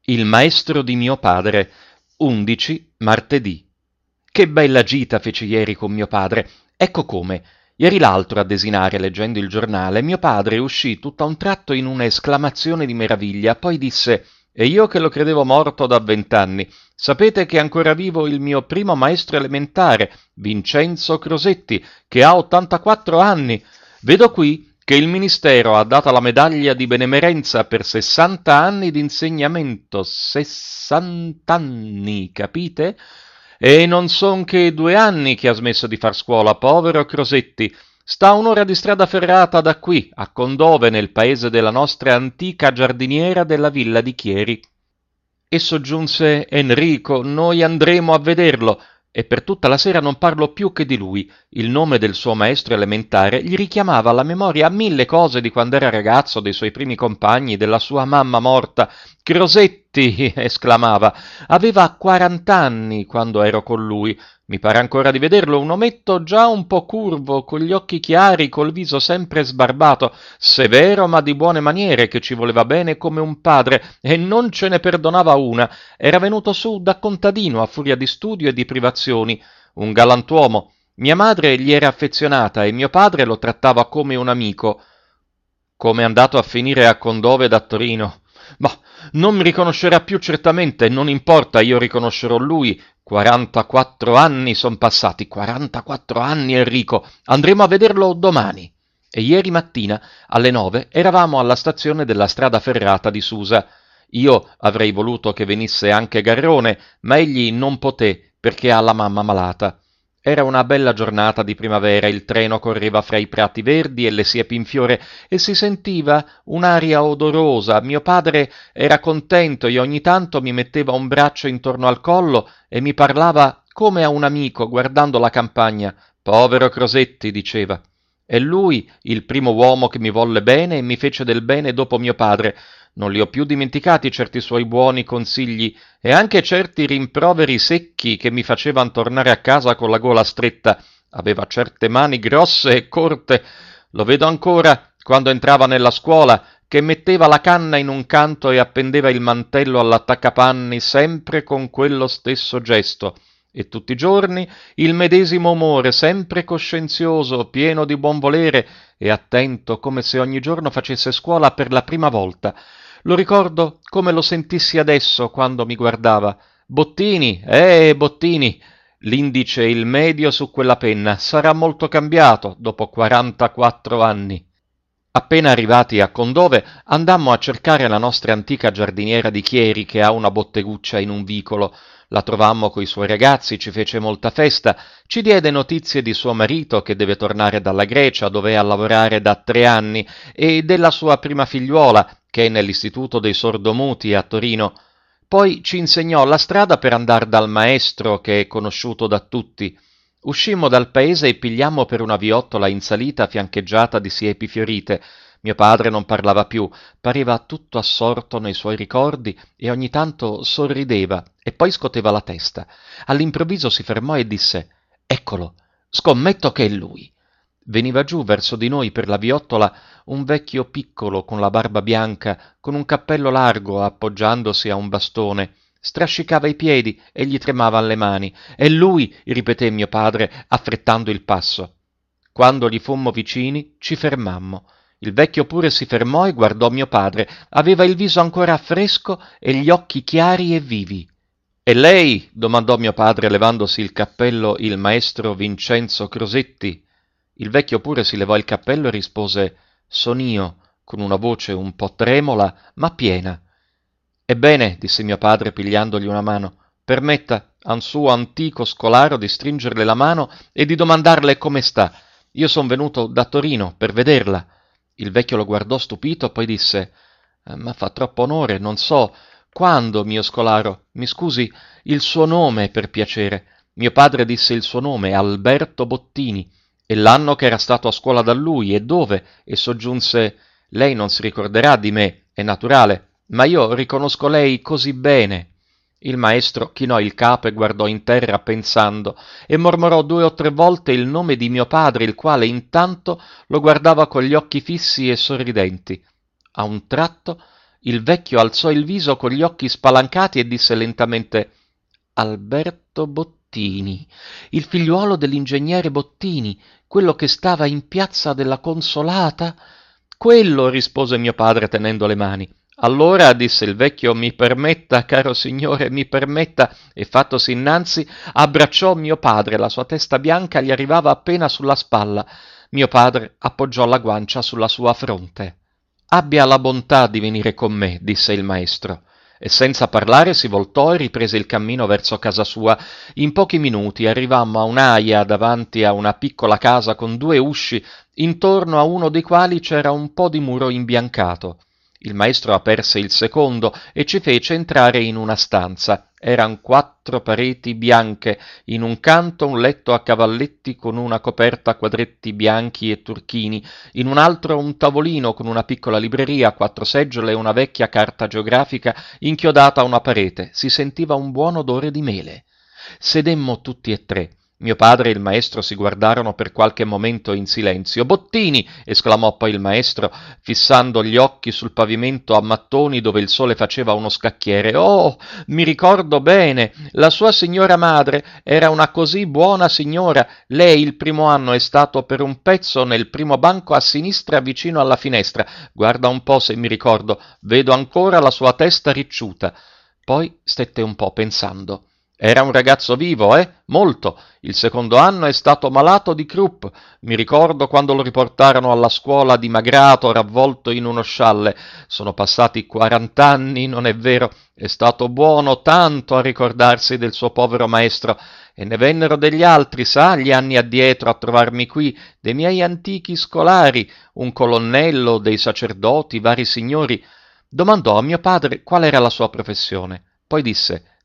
Il maestro di mio padre, 11 martedì. Che bella gita feci ieri con mio padre. Ecco come. Ieri l'altro a desinare, leggendo il giornale, mio padre uscì tutto a un tratto in una esclamazione di meraviglia, poi disse: E io che lo credevo morto da 20 anni. Sapete che è ancora vivo il mio primo maestro elementare, Vincenzo Crosetti, che ha 84 anni. Vedo qui che il Ministero ha dato la medaglia di benemerenza per 60 anni di insegnamento. 60 anni, capite? E non son che 2 anni che ha smesso di far scuola, povero Crosetti. Sta a un'ora di strada ferrata da qui, a Condove, nel paese della nostra antica giardiniera della villa di Chieri. E soggiunse Enrico: noi andremo a vederlo. E per tutta la sera non parlò più che di lui. Il nome del suo maestro elementare gli richiamava alla memoria 1000 cose di quando era ragazzo, dei suoi primi compagni, della sua mamma morta. Crosetti, esclamava, aveva 40 anni quando ero con lui. Mi pare ancora di vederlo, un ometto già un po' curvo, con gli occhi chiari, col viso sempre sbarbato, severo ma di buone maniere, che ci voleva bene come un padre, e non ce ne perdonava una. Era venuto su da contadino a furia di studio e di privazioni, un galantuomo. Mia madre gli era affezionata e mio padre lo trattava come un amico. Come è andato a finire a Condove da Torino? Ma non mi riconoscerà più certamente, non importa, io riconoscerò lui. 44 anni son passati, 44 anni, Enrico. Andremo a vederlo domani. E ieri mattina, alle 9, eravamo alla stazione della strada ferrata di Susa. Io avrei voluto che venisse anche Garrone, ma egli non poté perché ha la mamma malata. Era una bella giornata di primavera, il treno correva fra i prati verdi e le siepi in fiore e si sentiva un'aria odorosa. Mio padre era contento e ogni tanto mi metteva un braccio intorno al collo e mi parlava come a un amico guardando la campagna. Povero Crosetti, diceva. È lui il primo uomo che mi volle bene e mi fece del bene dopo mio padre. Non li ho più dimenticati certi suoi buoni consigli e anche certi rimproveri secchi che mi facevan tornare a casa con la gola stretta. Aveva certe mani grosse e corte. Lo vedo ancora quando entrava nella scuola, che metteva la canna in un canto e appendeva il mantello all'attaccapanni sempre con quello stesso gesto. E tutti i giorni il medesimo umore, sempre coscienzioso, pieno di buon volere e attento, come se ogni giorno facesse scuola per la prima volta. Lo ricordo come lo sentissi adesso quando mi guardava. Bottini, Bottini! L'indice e il medio su quella penna. Sarà molto cambiato dopo 44 anni. Appena arrivati a Condove, andammo a cercare la nostra antica giardiniera di Chieri, che ha una botteguccia in un vicolo. La trovammo coi suoi ragazzi, ci fece molta festa, ci diede notizie di suo marito che deve tornare dalla Grecia, dove è a lavorare da 3 anni, e della sua prima figliuola, che è nell'istituto dei sordomuti a Torino. Poi ci insegnò la strada per andar dal maestro, che è conosciuto da tutti. Uscimmo dal paese e pigliammo per una viottola in salita fiancheggiata di siepi fiorite. Mio padre non parlava più, pareva tutto assorto nei suoi ricordi e ogni tanto sorrideva e poi scoteva la testa. All'improvviso si fermò e disse: Eccolo, scommetto che è lui. Veniva giù verso di noi per la viottola un vecchio piccolo con la barba bianca, con un cappello largo appoggiandosi a un bastone. Strascicava i piedi e gli tremavan le mani. È lui, ripeté mio padre, affrettando il passo. Quando gli fummo vicini, ci fermammo. Il vecchio pure si fermò e guardò mio padre. Aveva il viso ancora fresco e gli occhi chiari e vivi. E lei? Domandò mio padre, levandosi il cappello, il maestro Vincenzo Crosetti. Il vecchio pure si levò il cappello e rispose: Son io, con una voce un po' tremola, ma piena. Ebbene, disse mio padre pigliandogli una mano, permetta a un suo antico scolaro di stringerle la mano e di domandarle come sta. Io son venuto da Torino per vederla. Il vecchio lo guardò stupito, poi disse: Ma fa troppo onore, non so. Quando, mio scolaro? Mi scusi, il suo nome, per piacere. Mio padre disse il suo nome, Alberto Bottini, e l'anno che era stato a scuola da lui, e dove, e soggiunse: Lei non si ricorderà di me, è naturale, ma io riconosco lei così bene. Il maestro chinò il capo e guardò in terra pensando, e mormorò 2 o 3 volte il nome di mio padre, il quale intanto lo guardava con gli occhi fissi e sorridenti. A un tratto Il vecchio alzò il viso con gli occhi spalancati e disse lentamente: Alberto Bottini, il figliuolo dell'ingegnere Bottini, quello che stava in piazza della Consolata? Quello, rispose mio padre tenendo le mani. Allora, disse il vecchio, mi permetta, caro signore, mi permetta, e fattosi innanzi, abbracciò mio padre, la sua testa bianca gli arrivava appena sulla spalla. Mio padre appoggiò la guancia sulla sua fronte. Abbia la bontà di venire con me, disse il maestro. E senza parlare si voltò e riprese il cammino verso casa sua. In pochi minuti arrivammo a un'aia davanti a una piccola casa con 2 usci, intorno a uno dei quali c'era un po' di muro imbiancato. Il maestro aperse il secondo e ci fece entrare in una stanza. Eran 4 pareti bianche, in un canto un letto a cavalletti con una coperta a quadretti bianchi e turchini, in un altro un tavolino con una piccola libreria, 4 seggiole e una vecchia carta geografica inchiodata a una parete. Si sentiva un buon odore di mele. Sedemmo tutti e 3. Mio padre e il maestro si guardarono per qualche momento in silenzio. Bottini! Esclamò poi il maestro, fissando gli occhi sul pavimento a mattoni dove il sole faceva uno scacchiere. Oh, mi ricordo bene, la sua signora madre era una così buona signora. Lei il primo anno è stato per un pezzo nel primo banco a sinistra vicino alla finestra. Guarda un po' se mi ricordo, vedo ancora la sua testa ricciuta. Poi stette un po' pensando. Era un ragazzo vivo, Molto. Il secondo anno è stato malato di croup. Mi ricordo quando lo riportarono alla scuola dimagrato, ravvolto in uno scialle. Sono passati 40 anni, non è vero? È stato buono tanto a ricordarsi del suo povero maestro. E ne vennero degli altri, sa, gli anni addietro a trovarmi qui, dei miei antichi scolari, un colonnello, dei sacerdoti, vari signori. Domandò a mio padre qual era la sua professione. Poi disse: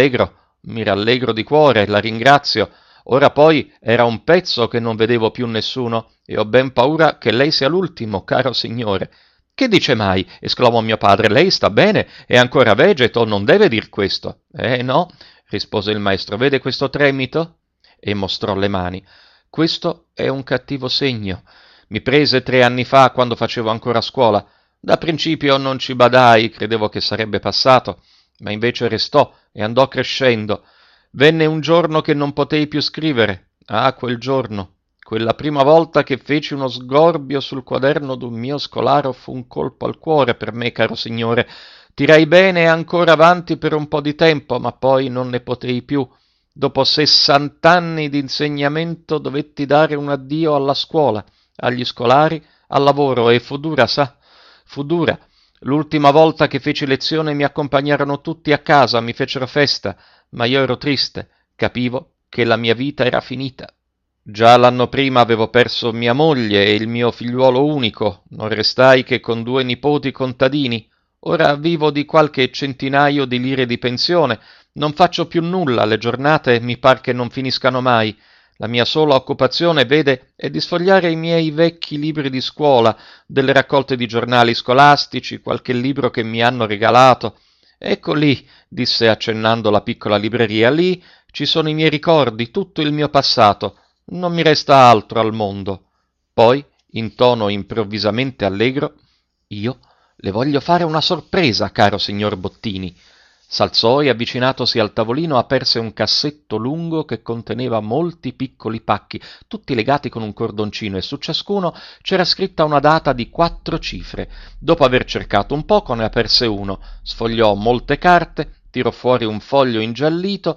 mi rallegro di cuore, la ringrazio. Ora poi era un pezzo che non vedevo più nessuno e ho ben paura che lei sia l'ultimo, caro signore. Che dice mai? Esclamò mio padre. Lei sta bene? È ancora vegeto? Non deve dir questo. No, rispose il maestro. Vede questo tremito? E mostrò le mani. Questo è un cattivo segno. Mi prese 3 anni fa quando facevo ancora scuola. Da principio non ci badai, credevo che sarebbe passato, ma invece restò e andò crescendo. Venne un giorno che non potei più scrivere. Ah, quel giorno, quella prima volta che feci uno sgorbio sul quaderno d'un mio scolaro fu un colpo al cuore per me, caro signore. Tirai bene ancora avanti per un po' di tempo, ma poi non ne potei più. Dopo 60 anni di insegnamento dovetti dare un addio alla scuola, agli scolari, al lavoro, e fu dura, sa, fu dura. L'ultima volta che feci lezione mi accompagnarono tutti a casa, mi fecero festa, ma io ero triste, capivo che la mia vita era finita. Già l'anno prima avevo perso mia moglie e il mio figliuolo unico, non restai che con 2 nipoti contadini. Ora vivo di qualche centinaio di lire di pensione, non faccio più nulla, le giornate mi par che non finiscano mai. La mia sola occupazione, vede, è di sfogliare i miei vecchi libri di scuola, delle raccolte di giornali scolastici, qualche libro che mi hanno regalato. Ecco lì, disse accennando la piccola libreria, lì ci sono i miei ricordi, tutto il mio passato. Non mi resta altro al mondo. Poi, in tono improvvisamente allegro, io le voglio fare una sorpresa, caro signor Bottini. S'alzò e, avvicinatosi al tavolino, aperse un cassetto lungo che conteneva molti piccoli pacchi, tutti legati con un cordoncino, e su ciascuno c'era scritta una data di 4 cifre. Dopo aver cercato un poco, ne aperse uno, sfogliò molte carte, tirò fuori un foglio ingiallito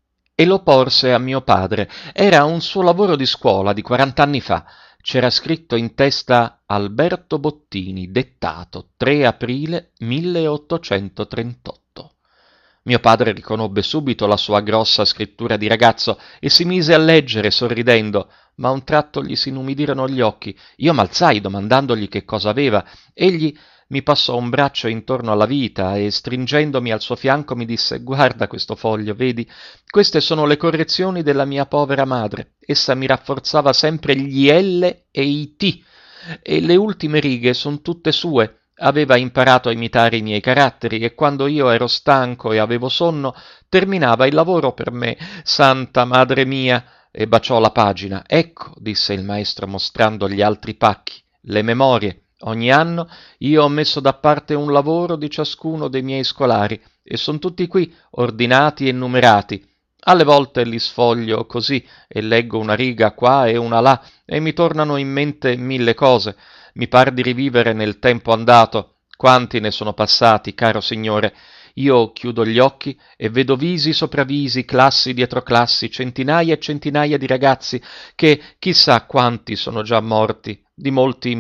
e lo porse a mio padre. Era un suo lavoro di scuola di 40 anni fa. C'era scritto in testa Alberto Bottini, dettato 3 aprile 1838. Mio padre riconobbe subito la sua grossa scrittura di ragazzo e si mise a leggere sorridendo, ma a un tratto gli si inumidirono gli occhi. Io m'alzai domandandogli che cosa aveva. Egli mi passò un braccio intorno alla vita e, stringendomi al suo fianco, mi disse: «Guarda questo foglio, vedi? Queste sono le correzioni della mia povera madre. Essa mi rafforzava sempre gli L e i T, e le ultime righe son tutte sue. Aveva imparato a imitare i miei caratteri e quando io ero stanco e avevo sonno terminava il lavoro per me. Santa madre mia!» E baciò la pagina. «Ecco», disse il maestro mostrando gli altri pacchi, «le memorie. Ogni anno io ho messo da parte un lavoro di ciascuno dei miei scolari e son tutti qui, ordinati e numerati. Alle volte li sfoglio così e leggo una riga qua e una là e mi tornano in mente mille cose. Mi par di rivivere nel tempo andato. Quanti ne sono passati, caro signore? Io chiudo gli occhi e vedo visi sopra visi, classi dietro classi, centinaia e centinaia di ragazzi che chissà quanti sono già morti. Di molti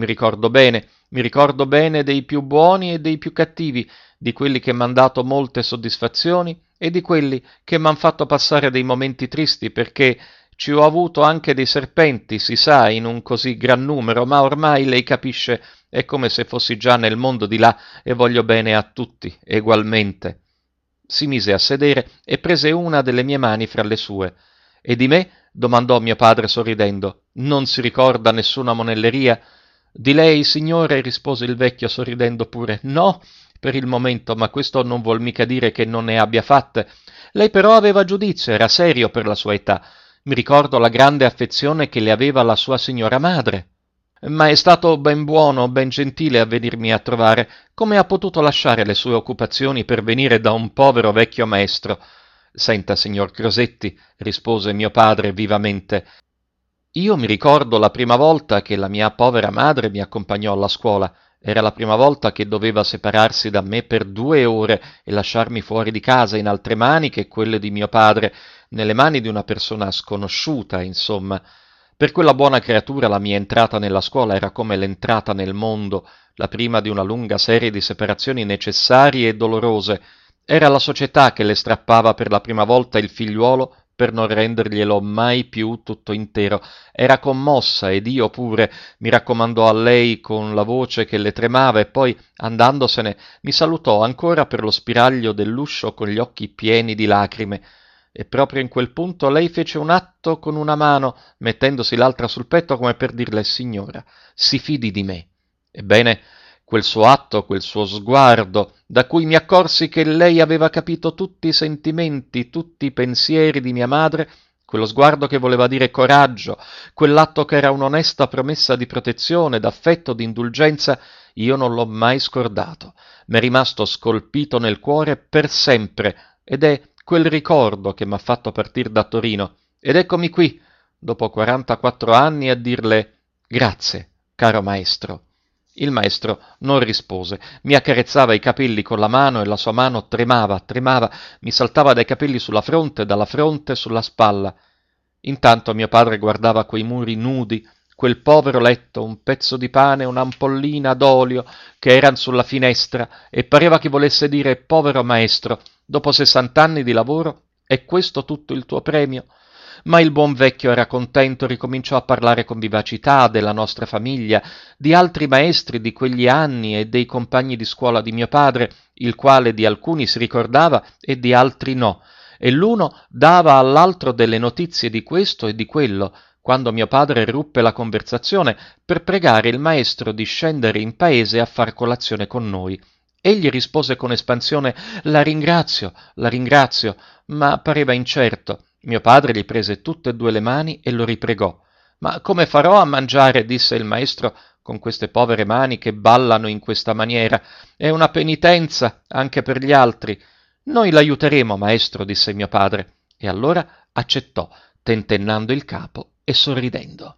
mi ricordo bene dei più buoni e dei più cattivi, di quelli che m'han dato molte soddisfazioni e di quelli che m'han fatto passare dei momenti tristi perché ci ho avuto anche dei serpenti, si sa, in un così gran numero, ma ormai lei capisce, è come se fossi già nel mondo di là e voglio bene a tutti, egualmente. Si mise a sedere e prese una delle mie mani fra le sue. E di me? Domandò mio padre sorridendo. Non si ricorda nessuna monelleria? Di lei, signore, rispose il vecchio sorridendo pure. No, per il momento, ma questo non vuol mica dire che non ne abbia fatte. Lei però aveva giudizio, era serio per la sua età. Mi ricordo la grande affezione che le aveva la sua signora madre. Ma è stato ben buono, ben gentile a venirmi a trovare. Come ha potuto lasciare le sue occupazioni per venire da un povero vecchio maestro? Senta, signor Crosetti, rispose mio padre vivamente, io mi ricordo la prima volta che la mia povera madre mi accompagnò alla scuola. Era la prima volta che doveva separarsi da me per 2 ore e lasciarmi fuori di casa in altre mani che quelle di mio padre, nelle mani di una persona sconosciuta, insomma. Per quella buona creatura la mia entrata nella scuola era come l'entrata nel mondo, la prima di una lunga serie di separazioni necessarie e dolorose. Era la società che le strappava per la prima volta il figliuolo per non renderglielo mai più tutto intero. Era commossa ed io pure mi raccomandò a lei con la voce che le tremava e poi, andandosene, mi salutò ancora per lo spiraglio dell'uscio con gli occhi pieni di lacrime. E proprio in quel punto lei fece un atto con una mano, mettendosi l'altra sul petto come per dirle signora, si fidi di me. Ebbene, quel suo atto, quel suo sguardo, da cui mi accorsi che lei aveva capito tutti i sentimenti, tutti i pensieri di mia madre, quello sguardo che voleva dire coraggio, quell'atto che era un'onesta promessa di protezione, d'affetto, di indulgenza, io non l'ho mai scordato. M'è rimasto scolpito nel cuore per sempre, ed è quel ricordo che m'ha fatto partir da Torino. Ed eccomi qui, dopo 44 anni, a dirle grazie, caro maestro. Il maestro non rispose, mi accarezzava i capelli con la mano e la sua mano tremava, mi saltava dai capelli sulla fronte, dalla fronte sulla spalla. Intanto mio padre guardava quei muri nudi, quel povero letto, un pezzo di pane, un'ampollina d'olio che eran sulla finestra e pareva che volesse dire povero maestro, dopo 60 anni di lavoro, è questo tutto il tuo premio? Ma il buon vecchio era contento, ricominciò a parlare con vivacità della nostra famiglia, di altri maestri di quegli anni e dei compagni di scuola di mio padre, il quale di alcuni si ricordava e di altri no, e l'uno dava all'altro delle notizie di questo e di quello, quando mio padre ruppe la conversazione per pregare il maestro di scendere in paese a far colazione con noi. Egli rispose con espansione la ringrazio, ma pareva incerto. Mio padre gli prese tutte e due le mani e lo ripregò. Ma come farò a mangiare? Disse il maestro, con queste povere mani che ballano in questa maniera. È una penitenza anche per gli altri. Noi l'aiuteremo, maestro, disse mio padre. E allora accettò, tentennando il capo e sorridendo.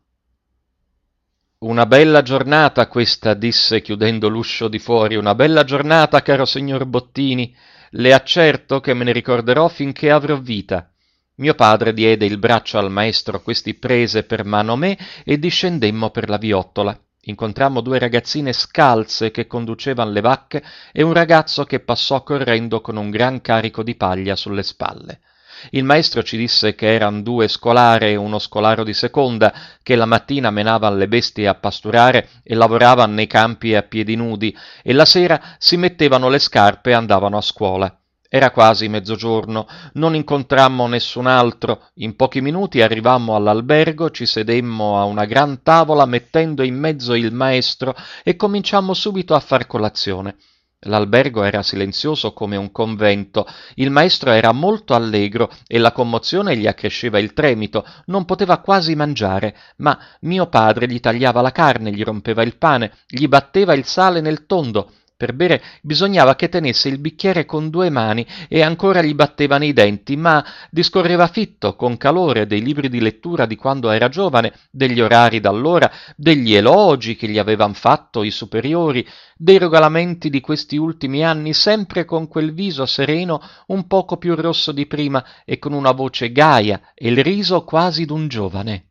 Una bella giornata questa, disse chiudendo l'uscio di fuori, una bella giornata, caro signor Bottini. Le accerto che me ne ricorderò finché avrò vita. Mio padre diede il braccio al maestro, questi prese per mano me e discendemmo per la viottola. Incontrammo 2 ragazzine scalze che conducevan le vacche e un ragazzo che passò correndo con un gran carico di paglia sulle spalle. Il maestro ci disse che eran 2 scolare e uno scolaro di seconda, che la mattina menavan le bestie a pasturare e lavoravan nei campi a piedi nudi, e la sera si mettevano le scarpe e andavano a scuola. Era quasi mezzogiorno, non incontrammo nessun altro. In pochi minuti arrivammo all'albergo, ci sedemmo a una gran tavola mettendo in mezzo il maestro e cominciammo subito a far colazione. L'albergo era silenzioso come un convento, il maestro era molto allegro e la commozione gli accresceva il tremito, non poteva quasi mangiare, ma mio padre gli tagliava la carne, gli rompeva il pane, gli batteva il sale nel tondo. Per bere bisognava che tenesse il bicchiere con 2 mani e ancora gli batteva nei denti, ma discorreva fitto, con calore, dei libri di lettura di quando era giovane, degli orari d'allora, degli elogi che gli avevan fatto i superiori, dei regolamenti di questi ultimi anni, sempre con quel viso sereno, un poco più rosso di prima e con una voce gaia e il riso quasi d'un giovane.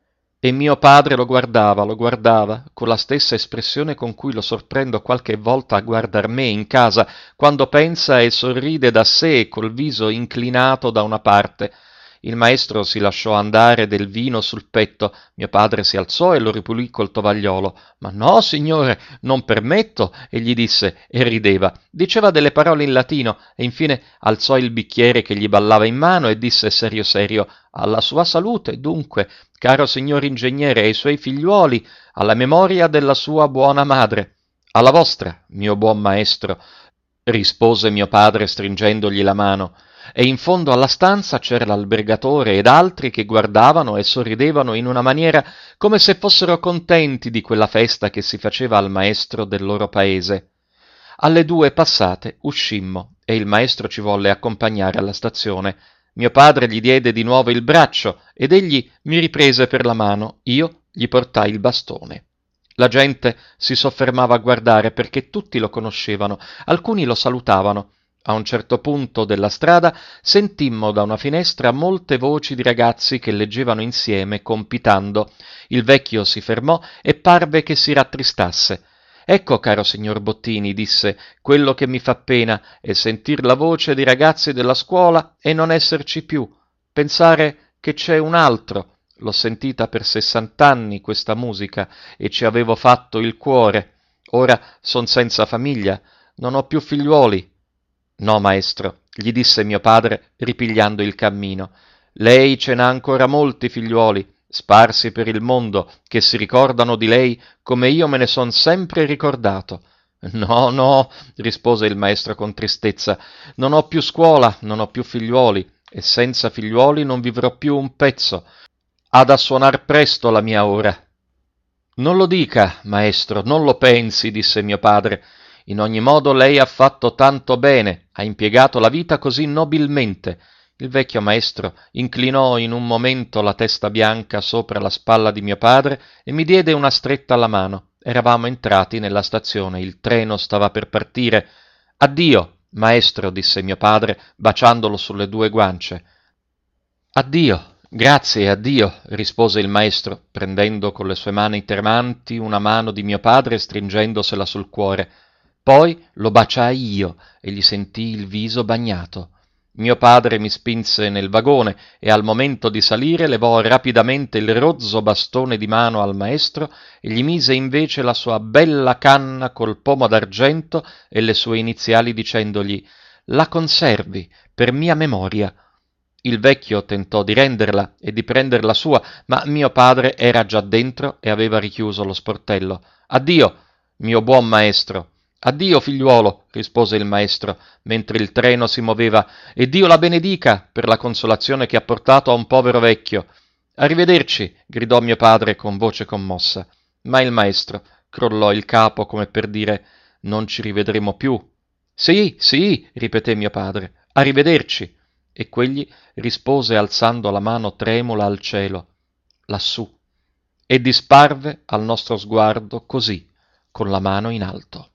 E mio padre lo guardava, con la stessa espressione con cui lo sorprendo qualche volta a guardar me in casa, quando pensa e sorride da sé col viso inclinato da una parte. Il maestro si lasciò andare del vino sul petto, mio padre si alzò e lo ripulì col tovagliolo. Ma no, signore, non permetto, egli disse, e rideva. Diceva delle parole in latino, e infine alzò il bicchiere che gli ballava in mano e disse serio serio, alla sua salute, dunque, caro signor ingegnere e ai suoi figliuoli, alla memoria della sua buona madre. Alla vostra, mio buon maestro, rispose mio padre stringendogli la mano, e in fondo alla stanza c'era l'albergatore ed altri che guardavano e sorridevano in una maniera come se fossero contenti di quella festa che si faceva al maestro del loro paese. Alle 2 passate uscimmo e il maestro ci volle accompagnare alla stazione. Mio padre gli diede di nuovo il braccio ed egli mi riprese per la mano, io gli portai il bastone. La gente si soffermava a guardare perché tutti lo conoscevano, alcuni lo salutavano. A un certo punto della strada sentimmo da una finestra molte voci di ragazzi che leggevano insieme, compitando. Il vecchio si fermò e parve che si rattristasse. Ecco, caro signor Bottini, disse, quello che mi fa pena è sentir la voce dei ragazzi della scuola e non esserci più. Pensare che c'è un altro. L'ho sentita per 60 anni questa musica e ci avevo fatto il cuore. Ora son senza famiglia, non ho più figliuoli. No, maestro, gli disse mio padre, ripigliando il cammino. Lei ce n'ha ancora molti figliuoli, sparsi per il mondo, che si ricordano di lei come io me ne son sempre ricordato. No, no, rispose il maestro con tristezza, non ho più scuola, non ho più figliuoli, e senza figliuoli non vivrò più un pezzo. Ha da suonar presto la mia ora. Non lo dica, maestro, non lo pensi, disse mio padre. In ogni modo lei ha fatto tanto bene, ha impiegato la vita così nobilmente. Il vecchio maestro inclinò in un momento la testa bianca sopra la spalla di mio padre e mi diede una stretta alla mano. Eravamo entrati nella stazione, il treno stava per partire. Addio, maestro, disse mio padre, baciandolo sulle 2 guance. Addio, grazie, addio, rispose il maestro, prendendo con le sue mani tremanti una mano di mio padre e stringendosela sul cuore. Poi lo baciai io e gli sentii il viso bagnato. Mio padre mi spinse nel vagone e al momento di salire levò rapidamente il rozzo bastone di mano al maestro e gli mise invece la sua bella canna col pomo d'argento e le sue iniziali dicendogli «La conservi per mia memoria». Il vecchio tentò di renderla e di prender la sua, ma mio padre era già dentro e aveva richiuso lo sportello. Addio, mio buon maestro. Addio, figliuolo, rispose il maestro, mentre il treno si muoveva, e Dio la benedica per la consolazione che ha portato a un povero vecchio. Arrivederci, gridò mio padre con voce commossa, ma il maestro crollò il capo come per dire non ci rivedremo più. Sì, sì, ripeté mio padre, arrivederci. E quegli rispose alzando la mano tremula al cielo, lassù, e disparve al nostro sguardo così, con la mano in alto.